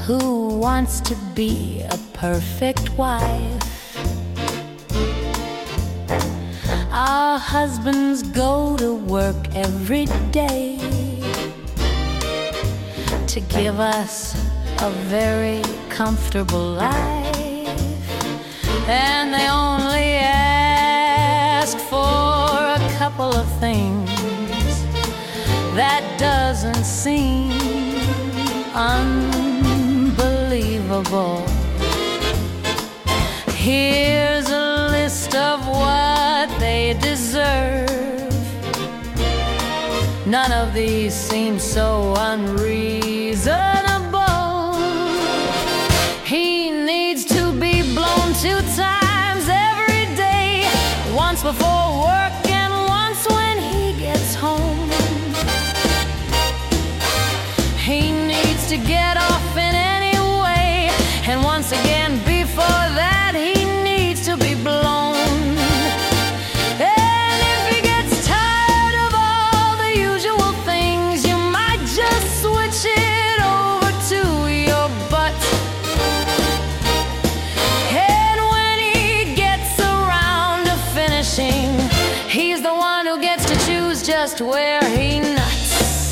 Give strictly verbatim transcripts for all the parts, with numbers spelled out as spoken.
who wants to be a perfect wife. Our husbands go to work every day to give us a very comfortable life, and they only ask for a couple of things that doesn't seem unbelievable. Here's a list of what they deserve. None of these seem so unreasonable. He needs to be blown two times every day, once before work and once when he gets home. He needs to get off in any way, and once again before that he needs to be blown. And if he gets tired of all the usual things, you might just switch it over to your butt. And when he gets around to finishing, he's the one who gets to choose just where he nuts.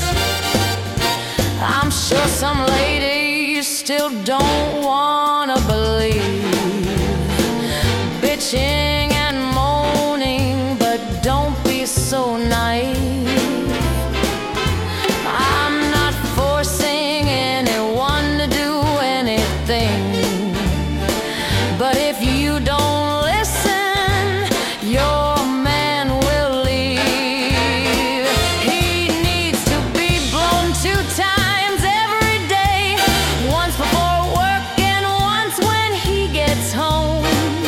I'm sure some ladies still don't wanna believe bitching and moaning, but don't be so naive. I'm not forcing anyone to do anything, but if you don't listen, your man will leave. He needs to be blown two times every day, once before work and once when he gets home.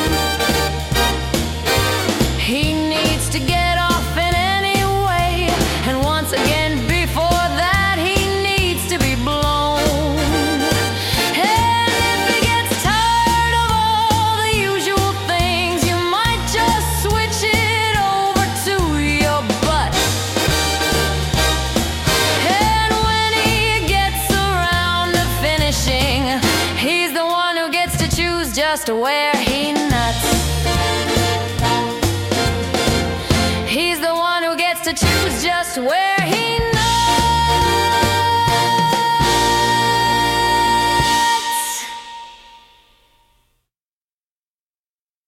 He needs to get off in any way, and once again before that he needs to be blown. And if he gets tired of all the usual things, you might just switch it over to your butt. And when he gets around to finishing, he's the one who gets to choose just where